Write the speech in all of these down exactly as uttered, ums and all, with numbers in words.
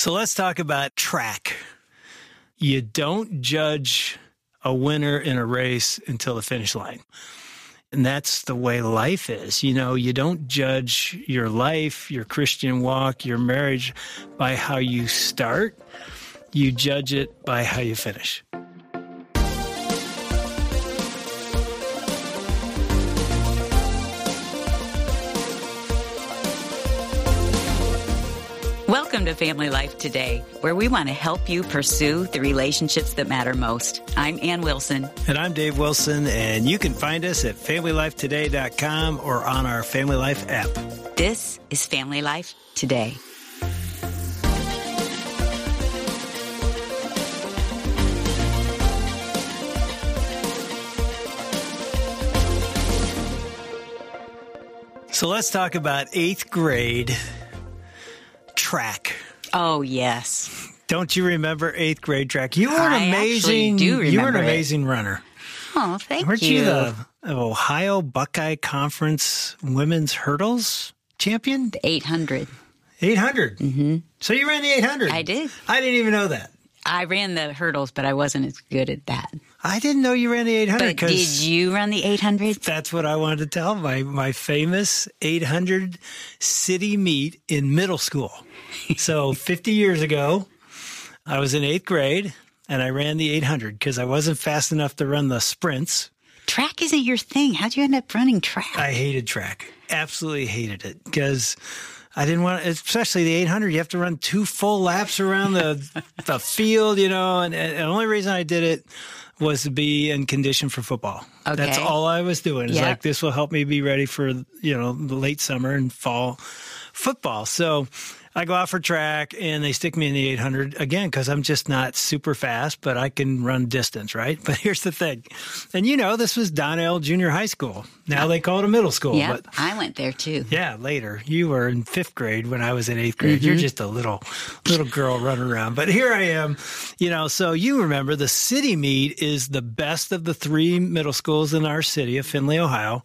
So let's talk about track. You don't judge a winner in a race until the finish line. And that's the way life is. You know, you don't judge your life, your Christian walk, your marriage by how you start. You judge it by how you finish. Welcome to Family Life Today, where we want to help you pursue the relationships that matter most. I'm Ann Wilson. And I'm Dave Wilson, and you can find us at family life today dot com or on our Family Life app. This is Family Life Today. So let's talk about eighth grade track. Oh, yes. Don't you remember eighth grade track? You were an I amazing, do remember you were an it. amazing runner. Oh, thank Weren't you. you the Ohio Buckeye Conference women's hurdles champion? The eight hundred. eight hundred. Mm-hmm. So you ran the eight hundred. I did. I didn't even know that. I ran the hurdles, but I wasn't as good at that. I didn't know you ran the eight hundred. But did you run the eight hundred? That's what I wanted to tell. My my famous eight hundred city meet in middle school. So fifty years ago, I was in eighth grade, and I ran the eight hundred because I wasn't fast enough to run the sprints. Track isn't your thing. How'd you end up running track? I hated track. Absolutely hated it because I didn't want, especially the eight hundred, you have to run two full laps around the the field, you know, and, and the only reason I did it was to be in condition for football. Okay. That's all I was doing. It's Yep. like, this will help me be ready for, you know, the late summer and fall football. So I go out for track and they stick me in the eight hundred again because I'm just not super fast, but I can run distance, right? But here's the thing. And you know, this was Donnell Junior High School. Now they call it a middle school. Yeah, But I went there too. yeah, later. You were in fifth grade when I was in eighth grade. Mm-hmm. You're just a little little girl running around. But here I am, you know, so you remember the city meet is the best of the three middle schools in our city of Findlay, Ohio.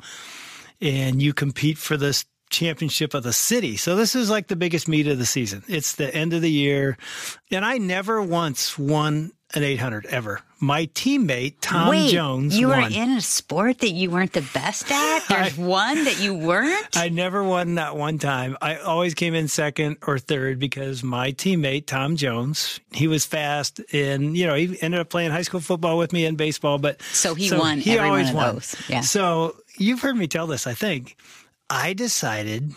And you compete for this championship of the city. So this is like the biggest meet of the season. It's the end of the year. And I never once won an eight hundred ever. My teammate, Tom Wait, Jones, you won. were in a sport that you weren't the best at? There's I- one that you weren't? I never won that one time. I always came in second or third because my teammate, Tom Jones, he was fast and, you know, he ended up playing high school football with me and baseball, but So he won he every always one of won. those. Yeah. So you've heard me tell this, I think. I decided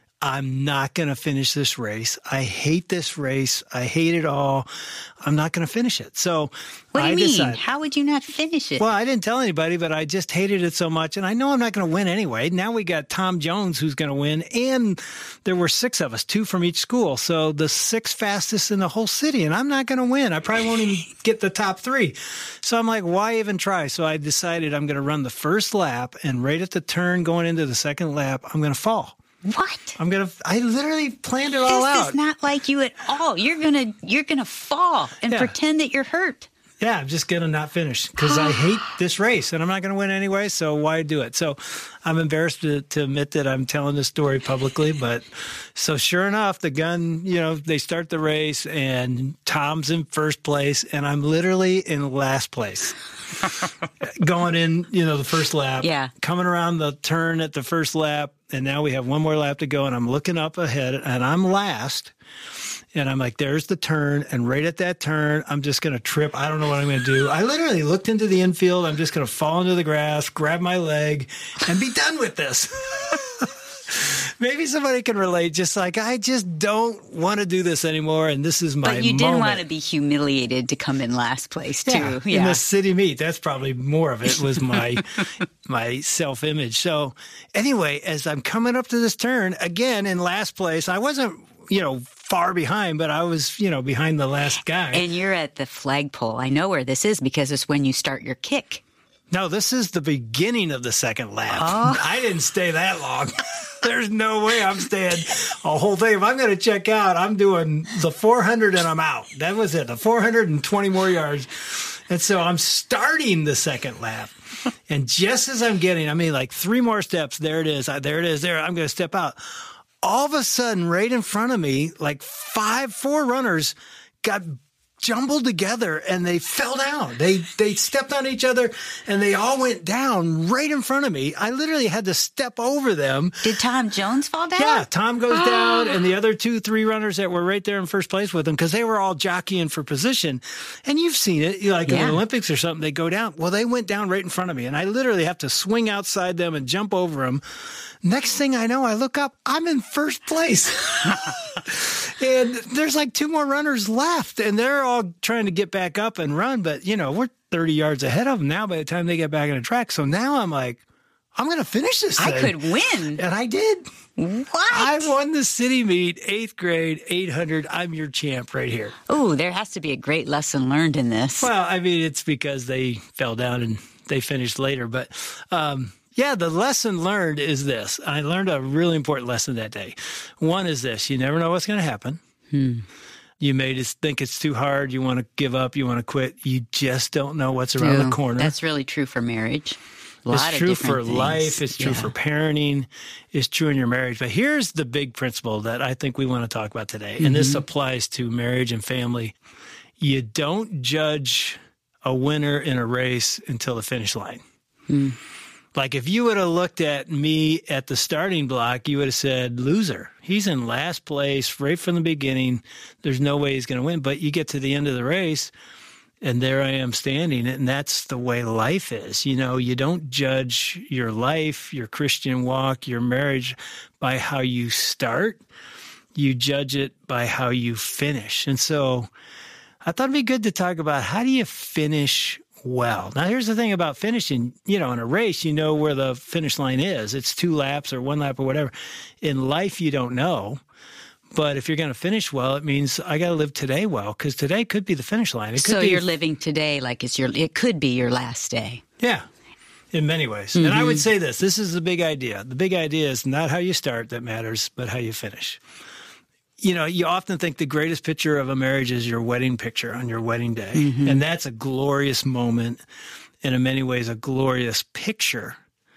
I'm not going to finish this race. I hate this race. I hate it all. I'm not going to finish it. So What do you I mean? decided. How would you not finish it? Well, I didn't tell anybody, but I just hated it so much. And I know I'm not going to win anyway. Now we got Tom Jones who's going to win. And there were six of us, two from each school. So the six fastest in the whole city. And I'm not going to win. I probably won't even get the top three. So I'm like, why even try? So I decided I'm going to run the first lap. And right at the turn going into the second lap, I'm going to fall. What? I'm going to, I literally planned it all This out. is not like you at all. You're gonna you're gonna fall and Yeah. pretend that you're hurt. Yeah, I'm just going to not finish because I hate this race and I'm not going to win anyway. So why do it? So I'm embarrassed to, to admit that I'm telling this story publicly. But so sure enough, the gun, you know, they start the race and Tom's in first place and I'm literally in last place. Going in, you know, the first lap. Yeah. Coming around the turn at the first lap. And now we have one more lap to go and I'm looking up ahead and I'm last. And I'm like, there's the turn. And right at that turn, I'm just going to trip. I don't know what I'm going to do. I literally looked into the infield. I'm just going to fall into the grass, grab my leg, and be done with this. Maybe somebody can relate. Just like, I just don't want to do this anymore. And this is my But you didn't moment. want to be humiliated to come in last place too. Yeah, Yeah. in the city meet. That's probably more of it was my my self-image. So anyway, as I'm coming up to this turn, again, in last place, I wasn't, you know, far behind, but I was, you know, behind the last guy. And you're at the flagpole. I know where this is because it's when you start your kick. No, this is the beginning of the second lap. Oh. I didn't stay that long. There's no way I'm staying a whole thing. If I'm going to check out, I'm doing the four hundred and I'm out. That was it, the four hundred twenty more yards. And so I'm starting the second lap. And just as I'm getting, I mean, like three more steps, there it is. There it is. There, I'm going to step out. all of a sudden, right in front of me, like five, four runners got jumbled together and they fell down. They they stepped on each other and they all went down right in front of me. I literally had to step over them. Did Tom Jones fall down? Yeah, Tom goes down and the other two, three runners that were right there in first place with him because they were all jockeying for position. And you've seen it, like yeah. in the Olympics or something, they go down. Well, they went down right in front of me and I literally have to swing outside them and jump over them. Next thing I know, I look up, I'm in first place. And there's like two more runners left, and they're all trying to get back up and run. But, you know, we're thirty yards ahead of them now by the time they get back on the track. So now I'm like, I'm going to finish this thing. I could win. And I did. What? I won the city meet, eighth grade, eight hundred. I'm your champ right here. Oh, there has to be a great lesson learned in this. Well, I mean, it's because they fell down and they finished later. But, um, yeah, the lesson learned is this. I learned a really important lesson that day. One is this. You never know what's going to happen. Hmm. You may just think it's too hard. You want to give up. You want to quit. You just don't know what's around Ew, the corner. That's really true for marriage. A lot it's of true for things. life. It's true yeah. for parenting. It's true in your marriage. But here's the big principle that I think we want to talk about today. And mm-hmm. this applies to marriage and family. You don't judge a winner in a race until the finish line. Hmm. Like if you would have looked at me at the starting block, you would have said, loser. He's in last place right from the beginning. There's no way he's going to win. But you get to the end of the race, and there I am standing. And that's the way life is. You know, you don't judge your life, your Christian walk, your marriage by how you start. You judge it by how you finish. And so I thought it'd be good to talk about how do you finish well. Now, here's the thing about finishing. You know, in a race, you know where the finish line is. It's two laps or one lap or whatever. In life, you don't know. But if you're going to finish well, it means I got to live today well, because today could be the finish line. It could so be, you're living today like it's your, it could be your last day. Yeah, in many ways. Mm-hmm. And I would say this, this is the big idea. The big idea is not how you start that matters, but how you finish. You know, you often think the greatest picture of a marriage is your wedding picture on your wedding day. Mm-hmm. And that's a glorious moment, and in many ways a glorious picture.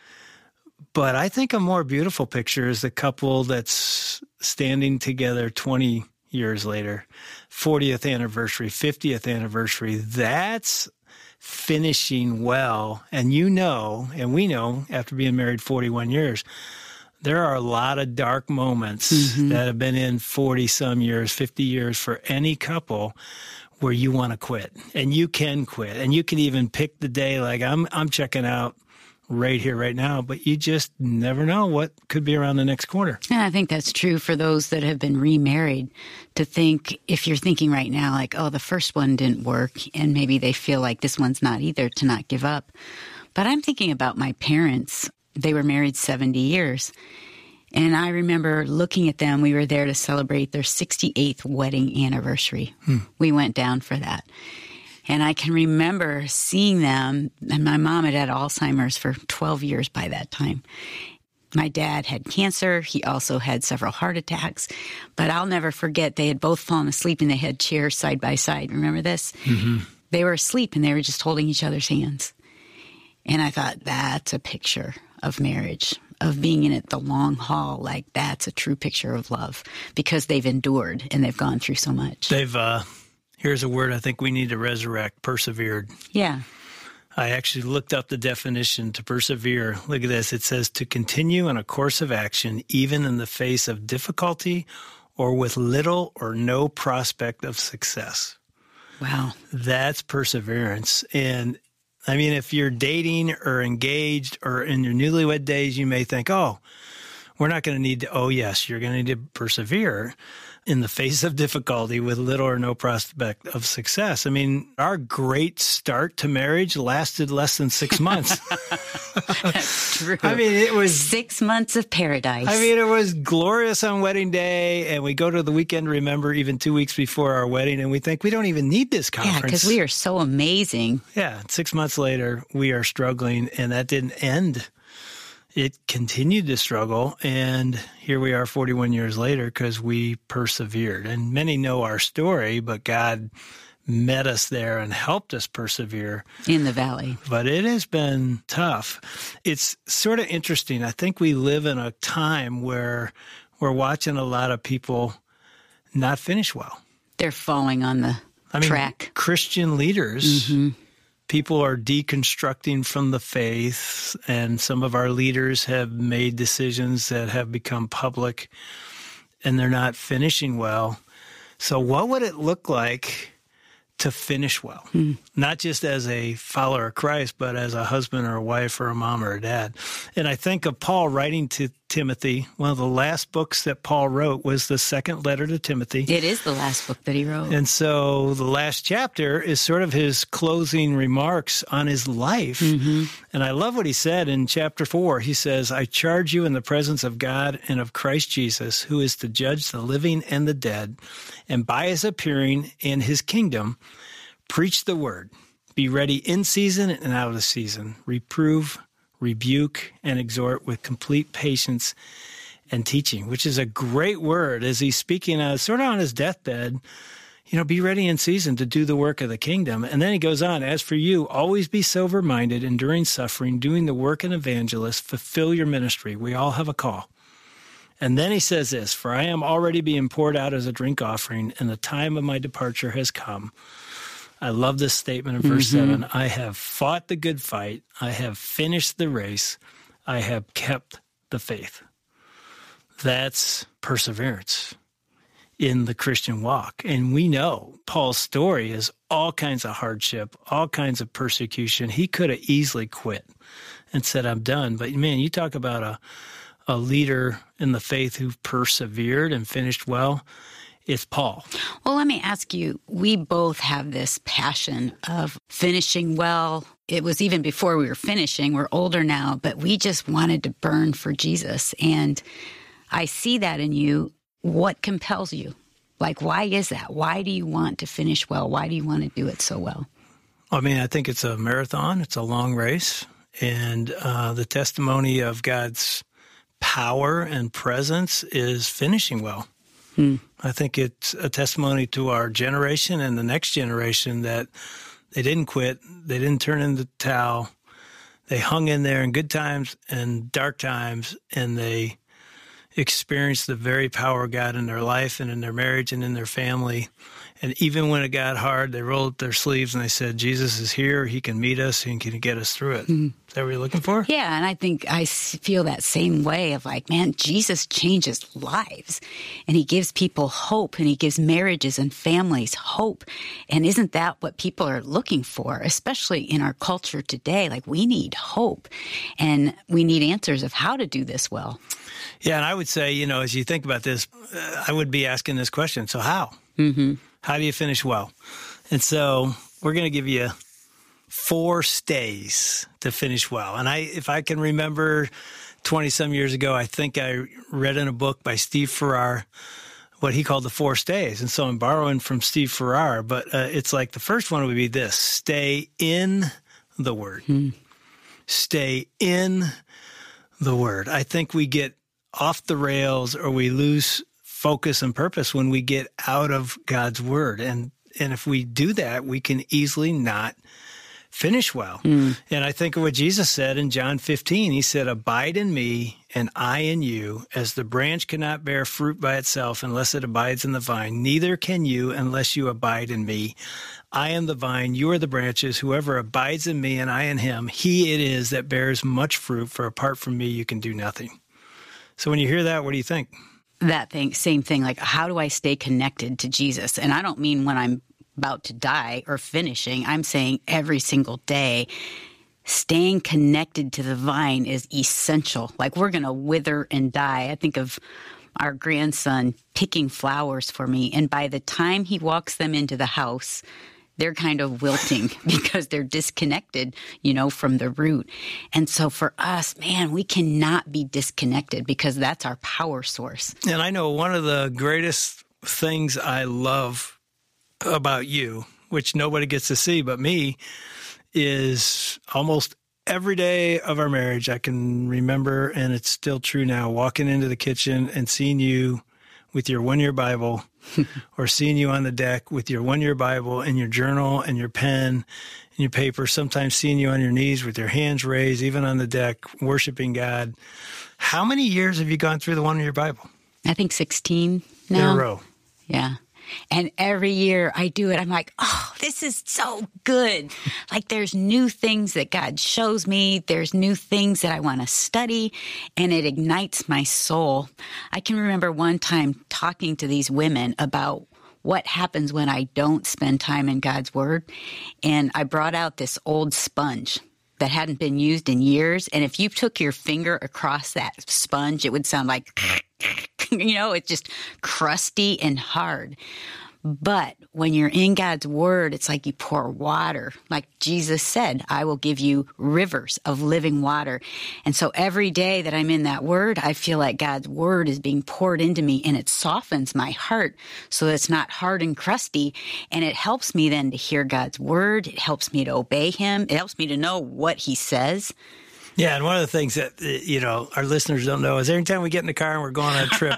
But I think a more beautiful picture is the couple that's standing together twenty years later, fortieth anniversary, fiftieth anniversary. That's finishing well. And you know, and we know after being married forty-one years, there are a lot of dark moments mm-hmm. that have been in forty-some years, fifty years for any couple where you want to quit. And you can quit. And you can even pick the day like, I'm I'm checking out right here, right now. But you just never know what could be around the next corner. And I think that's true for those that have been remarried, to think, if you're thinking right now, like, oh, the first one didn't work, and maybe they feel like this one's not either, to not give up. But I'm thinking about my parents. They were married seventy years. And I remember looking at them. We were there to celebrate their sixty-eighth wedding anniversary. Hmm. We went down for that. And I can remember seeing them. And my mom had had Alzheimer's for twelve years by that time. My dad had cancer. He also had several heart attacks. But I'll never forget, they had both fallen asleep and they had chairs side by side. Remember this? Mm-hmm. They were asleep and they were just holding each other's hands. And I thought, that's a picture of marriage, of being in it the long haul. Like, that's a true picture of love, because they've endured and they've gone through so much. They've, uh, here's a word I think we need to resurrect, persevered. Yeah. I actually looked up the definition to persevere. Look at this. It says to continue in a course of action, even in the face of difficulty or with little or no prospect of success. Wow. That's perseverance. And I mean, if you're dating or engaged or in your newlywed days, you may think, oh, we're not going to need to, oh, yes, you're going to need to persevere in the face of difficulty with little or no prospect of success. I mean, our great start to marriage lasted less than six months. That's true. I mean, it was six months of paradise. I mean, it was glorious on wedding day, and we go to the weekend, remember, even two weeks before our wedding, and we think we don't even need this conference. Yeah, because we are so amazing. Yeah, six months later, we are struggling, and that didn't end. It continued to struggle, and here we are forty-one years later because we persevered. And many know our story, but God met us there and helped us persevere. In the valley. But it has been tough. It's sort of interesting. I think we live in a time where we're watching a lot of people not finish well. They're falling on the I mean, track. Christian leaders, Mm-hmm. people are deconstructing from the faith, and some of our leaders have made decisions that have become public, and they're not finishing well. So what would it look like to finish well? Hmm. Not just as a follower of Christ, but as a husband or a wife or a mom or a dad. And I think of Paul writing to Timothy. One of the last books that Paul wrote was the second letter to Timothy. It is the last book that he wrote. And so the last chapter is sort of his closing remarks on his life. Mm-hmm. And I love what he said in chapter four. He says, I charge you in the presence of God and of Christ Jesus, who is to judge the living and the dead, and by his appearing in his kingdom, preach the word. Be ready in season and out of season. Reprove, rebuke, and exhort with complete patience and teaching, which is a great word as he's speaking uh, sort of on his deathbed. You know, be ready in season to do the work of the kingdom. And then he goes on, as for you, always be sober-minded, enduring suffering, doing the work of an evangelist, fulfill your ministry. We all have a call. And then he says this, for I am already being poured out as a drink offering, and the time of my departure has come. I love this statement in verse mm-hmm. seven. I have fought the good fight. I have finished the race. I have kept the faith. That's perseverance in the Christian walk. And we know Paul's story is all kinds of hardship, all kinds of persecution. He could have easily quit and said, I'm done. But man, you talk about a, a leader in the faith who persevered and finished well. It's Paul. Well, let me ask you, we both have this passion of finishing well. It was even before we were finishing. We're older now, but we just wanted to burn for Jesus. And I see that in you. What compels you? Like, why is that? Why do you want to finish well? Why do you want to do it so well? I mean, I think it's a marathon. It's a long race. And uh, the testimony of God's power and presence is finishing well. Hmm. I think it's a testimony to our generation and the next generation that they didn't quit. They didn't turn in the towel. They hung in there in good times and dark times, and they experienced the very power of God in their life and in their marriage and in their family. And even when it got hard, they rolled up their sleeves and they said, Jesus is here. He can meet us. He can get us through it. Mm-hmm. Is that what you're looking for? Yeah, and I think I feel that same way of like, man, Jesus changes lives. And he gives people hope, and he gives marriages and families hope. And isn't that what people are looking for, especially in our culture today? Like, we need hope, and we need answers of how to do this well. Yeah, and I would say, you know, as you think about this, uh, I would be asking this question, so how? Mm-hmm. How do you finish well? And so we're going to give you four stays to finish well. And I, if I can remember twenty-some years ago, I think I read in a book by Steve Farrar what he called the four stays. And so I'm borrowing from Steve Farrar, but uh, it's like the first one would be this: stay in the Word. Hmm. Stay in the Word. I think we get off the rails, or we lose focus and purpose when we get out of God's Word. And and if we do that, we can easily not finish well. Mm. And I think of what Jesus said in John fifteen. He said, abide in me and I in you, as the branch cannot bear fruit by itself unless it abides in the vine. Neither can you unless you abide in me. I am the vine, you are the branches. Whoever abides in me and I in him, he it is that bears much fruit, for apart from me, you can do nothing. So when you hear that, what do you think? That thing, same thing, like, how do I stay connected to Jesus? And I don't mean when I'm about to die or finishing. I'm saying every single day, staying connected to the vine is essential. Like, we're going to wither and die. I think of our grandson picking flowers for me, and by the time he walks them into the house, they're kind of wilting because they're disconnected, you know, from the root. And so for us, man, we cannot be disconnected because that's our power source. And I know one of the greatest things I love about you, which nobody gets to see but me, is almost every day of our marriage, I can remember, and it's still true now, walking into the kitchen and seeing you with your one-year Bible or seeing you on the deck with your one-year Bible and your journal and your pen and your paper, sometimes seeing you on your knees with your hands raised, even on the deck, worshiping God. How many years have you gone through the one-year Bible? I think sixteen now. In a row. Yeah. And every year I do it, I'm like, oh, this is so good. Like there's new things that God shows me. There's new things that I want to study, and it ignites my soul. I can remember one time talking to these women about what happens when I don't spend time in God's Word. And I brought out this old sponge that hadn't been used in years. And if you took your finger across that sponge, it would sound like, you know, it's just crusty and hard. But when you're in God's Word, it's like you pour water. Like Jesus said, I will give you rivers of living water. And so every day that I'm in that Word, I feel like God's Word is being poured into me, and it softens my heart so that it's not hard and crusty. And it helps me then to hear God's Word. It helps me to obey Him. It helps me to know what He says. Yeah, and one of the things that, you know, our listeners don't know is every time we get in the car and we're going on a trip,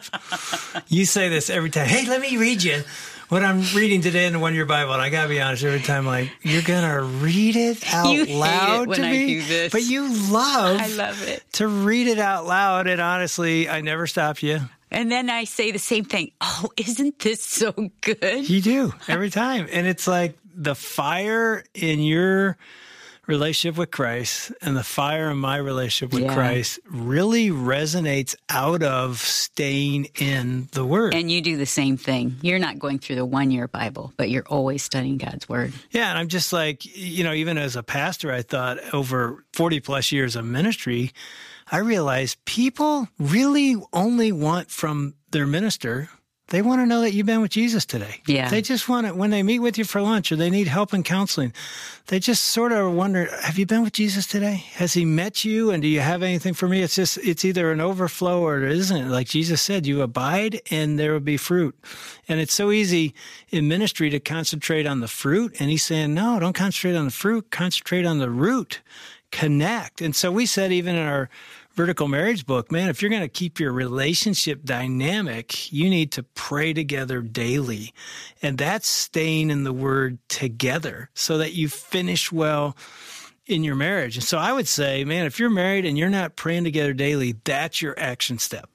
you say this every time, hey, let me read you what I'm reading today in the one-year Bible. And I got to be honest, every time, like, you're going to read it out you loud hate it when to I me? do this. But you love, I love it. to read it out loud. And honestly, I never stop you. And then I say the same thing. Oh, isn't this so good? You do, every time. And it's like the fire in your relationship with Christ and the fire in my relationship with yeah. Christ really resonates out of staying in the Word. And you do the same thing. You're not going through the one-year Bible, but you're always studying God's Word. Yeah, and I'm just like, you know, even as a pastor, I thought over forty plus years of ministry, I realized people really only want from their minister, they want to know that you've been with Jesus today. Yeah. They just want it when they meet with you for lunch or they need help in counseling. They just sort of wonder, have you been with Jesus today? Has He met you? And do you have anything for me? It's just, it's either an overflow or it isn't. Like Jesus said, you abide and there will be fruit. And it's so easy in ministry to concentrate on the fruit. And He's saying, no, don't concentrate on the fruit. Concentrate on the root. Connect. And so we said, even in our Vertical Marriage book, man, if you're going to keep your relationship dynamic, you need to pray together daily. And that's staying in the Word together so that you finish well in your marriage. And so I would say, man, if you're married and you're not praying together daily, that's your action step.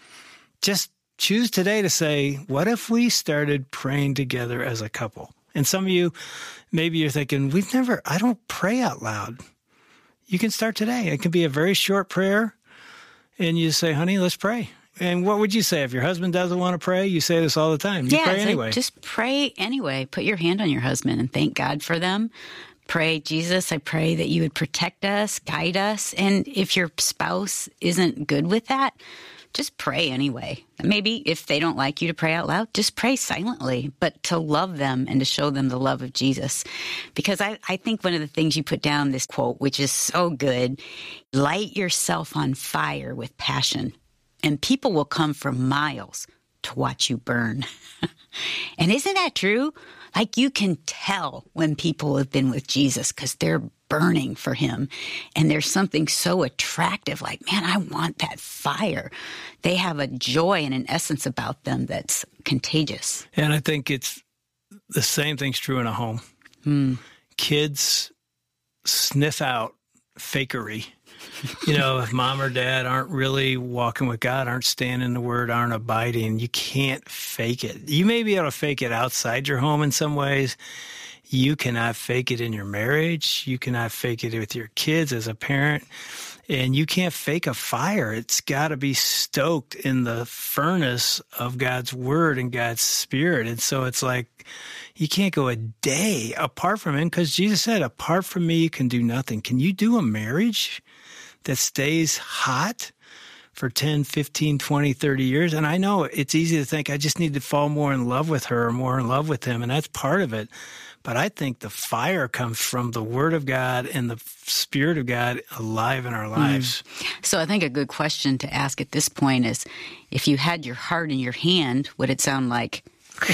Just choose today to say, what if we started praying together as a couple? And some of you, maybe you're thinking, we've never, I don't pray out loud. You can start today. It can be a very short prayer, and you say, honey, let's pray. And what would you say if your husband doesn't want to pray? You say this all the time. You yeah, pray anyway. Like, just pray anyway. Put your hand on your husband and thank God for them. Pray, Jesus, I pray that you would protect us, guide us. And if your spouse isn't good with that, just pray anyway. Maybe if they don't like you to pray out loud, just pray silently, but to love them and to show them the love of Jesus. Because I, I think one of the things you put down, this quote, which is so good, light yourself on fire with passion, and people will come for miles to watch you burn. And isn't that true? Like you can tell when people have been with Jesus because they're burning for Him. And there's something so attractive, like, man, I want that fire. They have a joy and an essence about them that's contagious. And I think it's the same thing's true in a home. Hmm. Kids sniff out fakery. You know, if mom or dad aren't really walking with God, aren't staying in the Word, aren't abiding, you can't fake it. You may be able to fake it outside your home in some ways. You cannot fake it in your marriage. You cannot fake it with your kids as a parent. And you can't fake a fire. It's got to be stoked in the furnace of God's Word and God's Spirit. And so it's like you can't go a day apart from Him because Jesus said, apart from me, you can do nothing. Can you do a marriage that stays hot for ten, fifteen, twenty, thirty years? And I know it's easy to think I just need to fall more in love with her or more in love with him, and that's part of it. But I think the fire comes from the Word of God and the Spirit of God alive in our lives. Mm. So I think a good question to ask at this point is, if you had your heart in your hand, would it sound like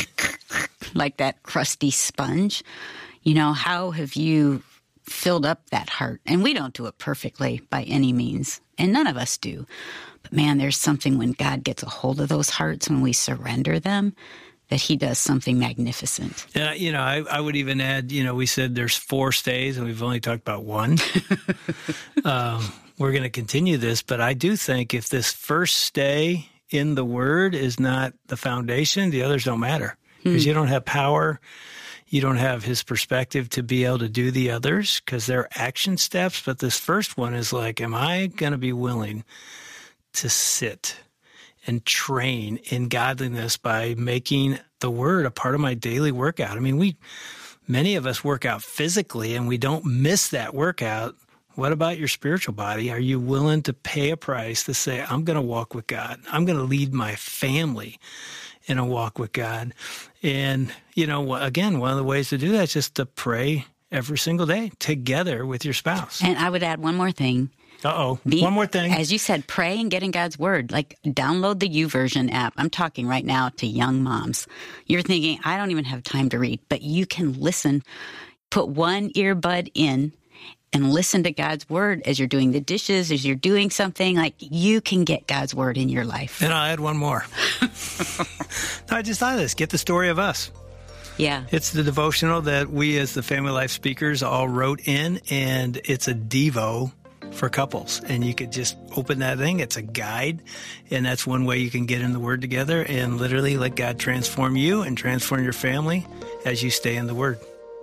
like that crusty sponge? You know, how have you filled up that heart? And we don't do it perfectly by any means, and none of us do. But man, there's something when God gets a hold of those hearts, when we surrender them, that He does something magnificent. Yeah, you know, I, I would even add, you know, we said there's four stays, and we've only talked about one. um, we're going to continue this, but I do think if this first stay in the Word is not the foundation, the others don't matter because hmm. you don't have power. You don't have his perspective to be able to do the others because they're action steps. But this first one is like, am I going to be willing to sit and train in godliness by making the Word a part of my daily workout? I mean, we, many of us work out physically and we don't miss that workout. What about your spiritual body? Are you willing to pay a price to say, I'm going to walk with God. I'm going to lead my family in a walk with God. And, you know, again, one of the ways to do that is just to pray every single day together with your spouse. And I would add one more thing. Uh-oh. Be, one more thing. As you said, pray and get in God's Word. Like, download the YouVersion app. I'm talking right now to young moms. You're thinking, I don't even have time to read, but you can listen. Put one earbud in and listen to God's Word as you're doing the dishes, as you're doing something. Like, you can get God's Word in your life. And I'll add one more. I just thought of this. Get the story of us. Yeah. It's the devotional that we as the Family Life speakers all wrote in, and it's a Devo for couples. And you could just open that thing. It's a guide, and that's one way you can get in the Word together and literally let God transform you and transform your family as you stay in the Word.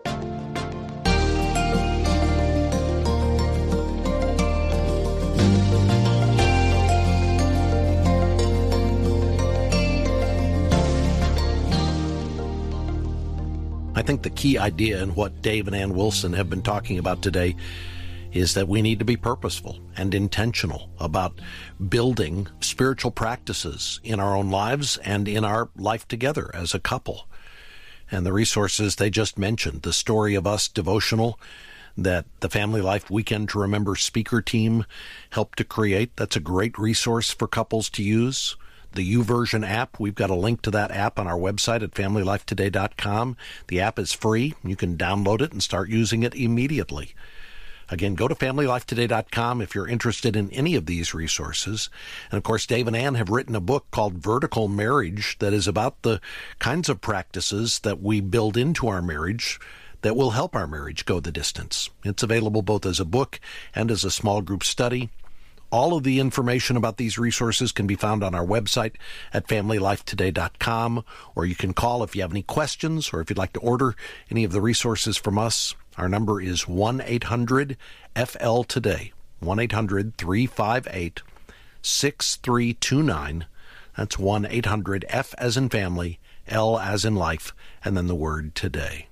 I think the key idea in what Dave and Ann Wilson have been talking about today is that we need to be purposeful and intentional about building spiritual practices in our own lives and in our life together as a couple. And the resources they just mentioned, the Story of Us devotional that the Family Life Weekend to Remember speaker team helped to create, that's a great resource for couples to use. The YouVersion app, we've got a link to that app on our website at family life today dot com. The app is free. You can download it and start using it immediately. Again, go to family life today dot com if you're interested in any of these resources. And of course, Dave and Ann have written a book called Vertical Marriage that is about the kinds of practices that we build into our marriage that will help our marriage go the distance. It's available both as a book and as a small group study. All of the information about these resources can be found on our website at family life today dot com, or you can call if you have any questions or if you'd like to order any of the resources from us. Our number is one eight hundred F L today, one eight hundred three five eight six three two nine. That's one eight hundred F as in family, L as in life, and then the word today.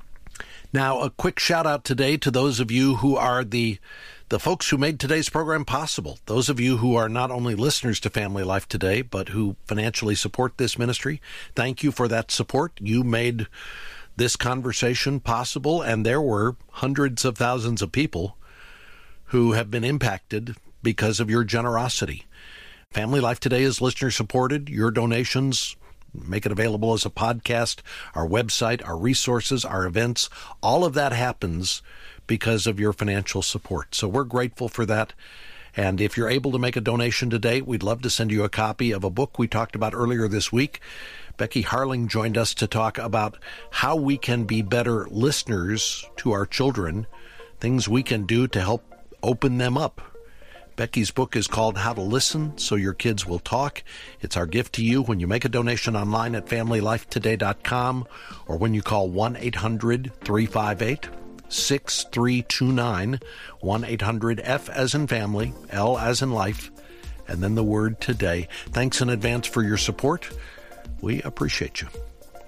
Now, a quick shout out today to those of you who are the The folks who made today's program possible, those of you who are not only listeners to Family Life Today, but who financially support this ministry, thank you for that support. You made this conversation possible, and there were hundreds of thousands of people who have been impacted because of your generosity. Family Life Today is listener-supported. Your donations make it available as a podcast, our website, our resources, our events. All of that happens because of your financial support. So we're grateful for that. And if you're able to make a donation today, we'd love to send you a copy of a book we talked about earlier this week. Becky Harling joined us to talk about how we can be better listeners to our children, things we can do to help open them up. Becky's book is called How to Listen So Your Kids Will Talk. It's our gift to you when you make a donation online at family life today dot com or when you call one eight hundred three five eight six three two nine, one eight hundred F as in family, L as in life, and then the word today. Thanks in advance for your support. We appreciate you.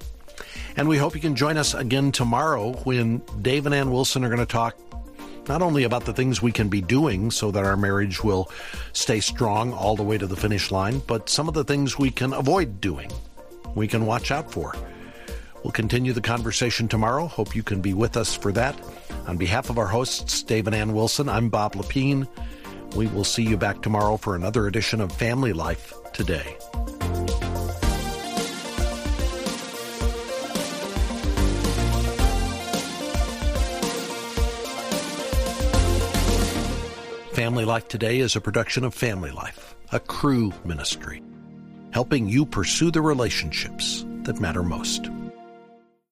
And we hope you can join us again tomorrow when Dave and Ann Wilson are going to talk not only about the things we can be doing so that our marriage will stay strong all the way to the finish line, but some of the things we can avoid doing, we can watch out for. We'll continue the conversation tomorrow. Hope you can be with us for that. On behalf of our hosts, Dave and Ann Wilson, I'm Bob Lepine. We will see you back tomorrow for another edition of Family Life Today. Family Life Today is a production of Family Life, a Cru ministry, helping you pursue the relationships that matter most.